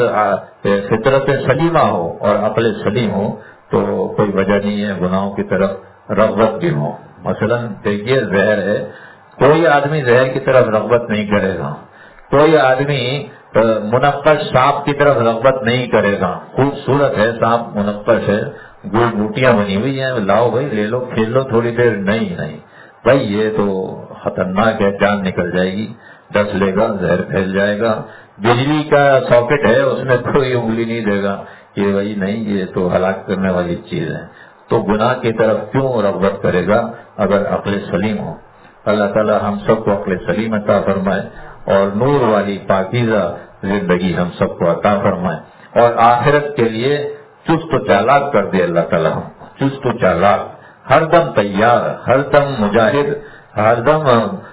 فطرت سلیمہ ہو اور عقل سلیم ہو تو کوئی وجہ نہیں ہے گناہوں کی طرف رغبت بھی ہو۔ مثلا دیکھیے زہر ہے، کوئی آدمی زہر کی طرف رغبت نہیں کرے گا، کوئی آدمی منقش سانپ کی طرف رغبت نہیں کرے گا۔ خوبصورت ہے سانپ، منقش ہے، گول بوٹیاں بنی ہوئی ہیں، لاؤ بھائی لے لو، کھیل لو تھوڑی دیر۔ نہیں نہیں بھائی یہ تو خطرناک ہے، جان نکل جائے گی، ڈس لے گا، زہر پھیل جائے گا۔ بجلی کا ساکٹ ہے، اس میں کوئی انگلی نہیں دے گا کہ بھائی نہیں، یہ تو ہلاک کرنے والی چیز ہے۔ تو گناہ کی طرف کیوں رغبت کرے گا اگر عقل سلیم ہو؟ اللہ تعالی ہم سب کو عقل سلیم عطا فرمائے، اور نور والی پاکیزہ زندگی ہم سب کو عطا فرمائے، اور آخرت کے لیے چست و چالاک کر دے اللہ تعالیٰ ہم کو، چست و چالاک، ہر دم تیار، ہر دم مجاہد، ہر دم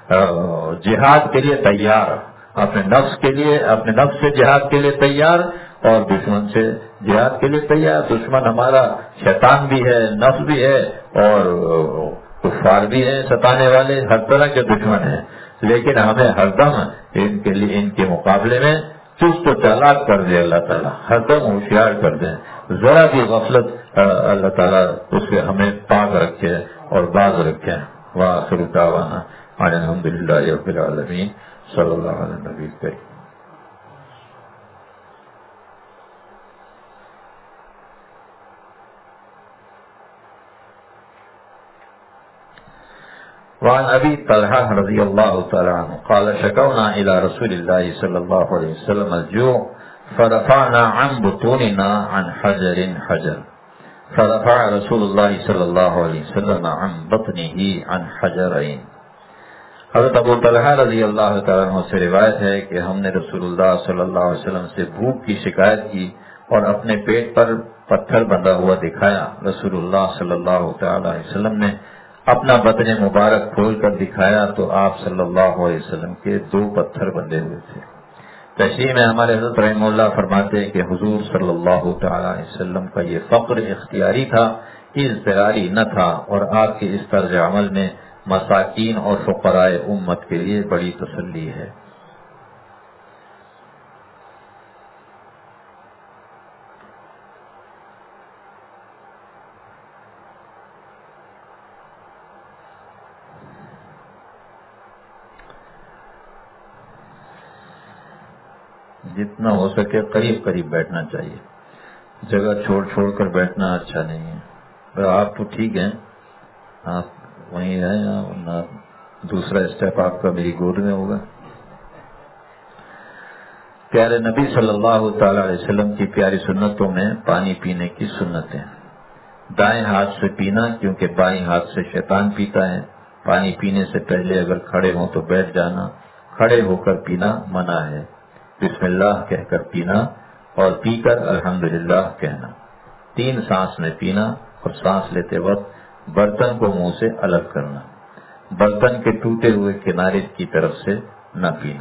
جہاد کے لیے تیار، اپنے نفس کے لیے، اپنے نفس سے جہاد کے لیے تیار، اور دشمن سے جہاد کے لیے تیار۔ دشمن ہمارا شیطان بھی ہے، نفس بھی ہے، اور کفار بھی ہیں ستانے والے، ہر طرح کے دشمن ہیں، لیکن ہمیں ہر دم ان کے لیے، ان کے مقابلے میں چست و چالاک کر دے اللہ تعالیٰ، ہر دم ہوشیار کر دیں، ذرا بھی غفلت اللہ تعالیٰ اس سے ہمیں پاک رکھے اور باز رکھے۔ وآخر دعوانا ان الحمد للہ رب العالمین، صلی اللہ علیہ نبی کریم۔ وعن ابی طلحہ رضی اللہ تعالی عنہ قال شکونا الى رسول اللہ صلی اللہ علیہ وسلم الجوع فرفعنا عن بطوننا عن حجر حجر فرفع رسول اللہ صلی اللہ علیہ وسلم عن بطنه عن حجرین۔ حضرت ابو طلحہ رضی اللہ تعالیٰ عنہ سے روایت ہے کہ ہم نے رسول اللہ صلی اللہ علیہ وسلم سے بھوک کی شکایت کی اور اپنے پیٹ پر پتھر بندھا ہوا دکھایا۔ رسول اللہ صلی اللہ تعالیٰ علیہ وسلم نے اپنا بدن مبارک کھول کر دکھایا تو آپ صلی اللہ علیہ وسلم کے دو پتھر بندھے ہوئے تھے۔ تشریح میں ہمارے حضرت رحمہ اللہ فرماتے ہیں کہ حضور صلی اللہ تعالیٰ علیہ وسلم کا یہ فقر اختیاری تھا، اضطراری نہ تھا، اور آپ کے اس طرز عمل میں مساکین اور فقراء امت کے لیے بڑی تسلی ہے۔ جتنا ہو سکے قریب قریب بیٹھنا چاہیے، جگہ چھوڑ چھوڑ کر بیٹھنا اچھا نہیں ہے۔ آپ تو ٹھیک ہیں، آپ وہیں ہیں، ورنہ دوسرا اسٹیپ آپ کا میری گود میں ہوگا۔ پیارے نبی صلی اللہ تعالی علیہ وسلم کی پیاری سنتوں میں پانی پینے کی سنت ہے۔ دائیں ہاتھ سے پینا، کیونکہ بائیں ہاتھ سے شیطان پیتا ہے۔ پانی پینے سے پہلے اگر کھڑے ہوں تو بیٹھ جانا، کھڑے ہو کر پینا منع ہے۔ بسم اللہ کہہ کر پینا اور پی کر الحمدللہ کہنا۔ تین سانس میں پینا اور سانس لیتے وقت برتن کو منہ سے الگ کرنا، برتن کے ٹوٹے ہوئے کنارے کی طرف سے نہ پینا۔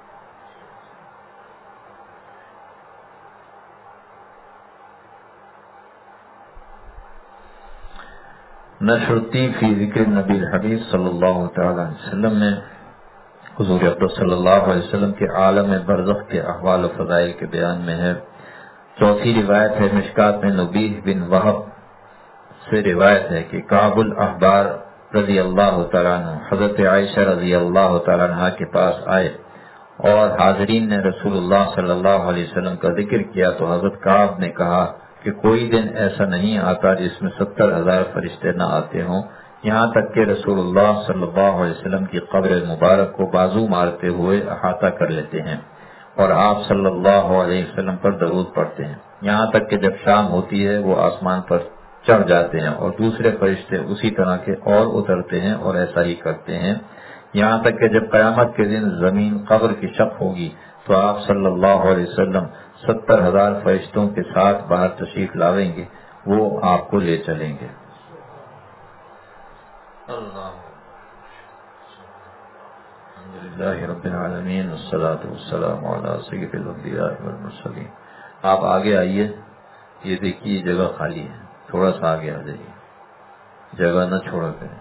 نشرتی فی ذکر نبی الحبیب صلی اللہ تعالی علیہ وسلم میں حضور اقدس صلی اللہ علیہ وسلم کے عالم برزخ کے احوال و فضائل کے بیان میں ہے۔ چوتھی روایت ہے مشکات میں نبیہ بن وہب سے روایت ہے کہ کعب الاحبار رضی اللہ تعالیٰ عنہ حضرت عائشہ رضی اللہ تعالیٰ عنہ کے پاس آئے اور حاضرین نے رسول اللہ صلی اللہ علیہ وسلم کا ذکر کیا تو حضرت کعب نے کہا کہ کوئی دن ایسا نہیں آتا جس میں ستر ہزار فرشتے نہ آتے ہوں، یہاں تک کہ رسول اللہ صلی اللہ علیہ وسلم کی قبر مبارک کو بازو مارتے ہوئے احاطہ کر لیتے ہیں اور آپ صلی اللہ علیہ وسلم پر درود پڑھتے ہیں، یہاں تک کہ جب شام ہوتی ہے وہ آسمان پر چڑھ جاتے ہیں اور دوسرے فرشتے اسی طرح کے اور اترتے ہیں اور ایسا ہی کرتے ہیں، یہاں تک کہ جب قیامت کے دن زمین قبر کی شق ہوگی تو آپ صلی اللہ علیہ وسلم ستر ہزار فرشتوں کے ساتھ باہر تشریف لاویں گے، وہ آپ کو لے چلیں گے۔ اللہ الحمدللہ رب العالمین والصلاة والسلام علی سید الانبیاء والمرسلین۔ آپ آگے آئیے، یہ دیکھیے جگہ خالی ہے، تھوڑا سا آگے آ جائیے، جگہ نہ چھوڑا کریں۔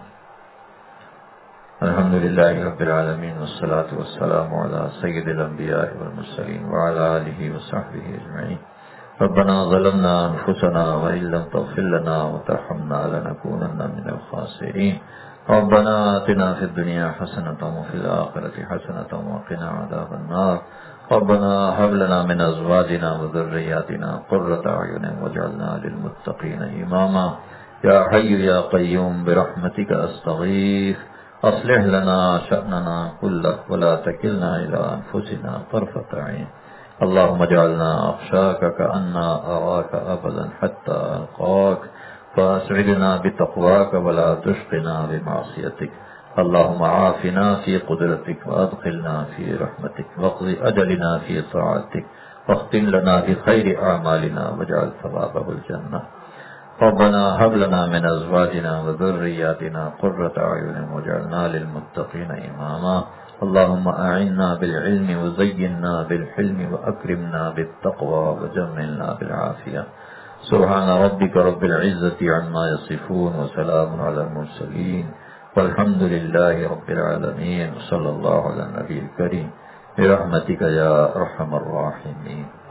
الحمدللہ رب العالمین والصلاة والسلام علی سید الانبیاء والمرسلین وعلی آلہ وصحبہ اجمعین۔ ربنا ظلمنا انفسنا وإن لم تغفر لنا وترحمنا لنكونن من الخاسرين ربنا آتنا في الدنيا حسنة وفي الآخرة حسنة وقنا عذاب النار ربنا هب لنا من أزواجنا وذرياتنا قرة أعين واجعلنا للمتقين إماما يا حي يا قيوم برحمتك أستغيث أصلح لنا شأننا كله ولا تكلنا إلى أنفسنا طرفة عين اللهم اجعلنا أخشاك كأننا أراك أبدا حتى ألقاك فأسعدنا بتقواك ولا تشقنا بمعصيتك اللهم عافنا في قدرتك وأدخلنا في رحمتك واقض أجلنا في طاعتك واختم لنا بخير أعمالنا واجعل ثوابه الجنة ربنا هب لنا من أزواجنا وذرياتنا قرة أعين واجعلنا للمتقين إماما اللهم أعنا بالعلم وزينا بالحلم وأكرمنا بالتقوى وجملنا بالعافية سبحان ربك رب العزة عما يصفون وسلام على المرسلين والحمد لله رب العالمين صلى الله على النبي الكريم برحمتك يا أرحم الراحمين۔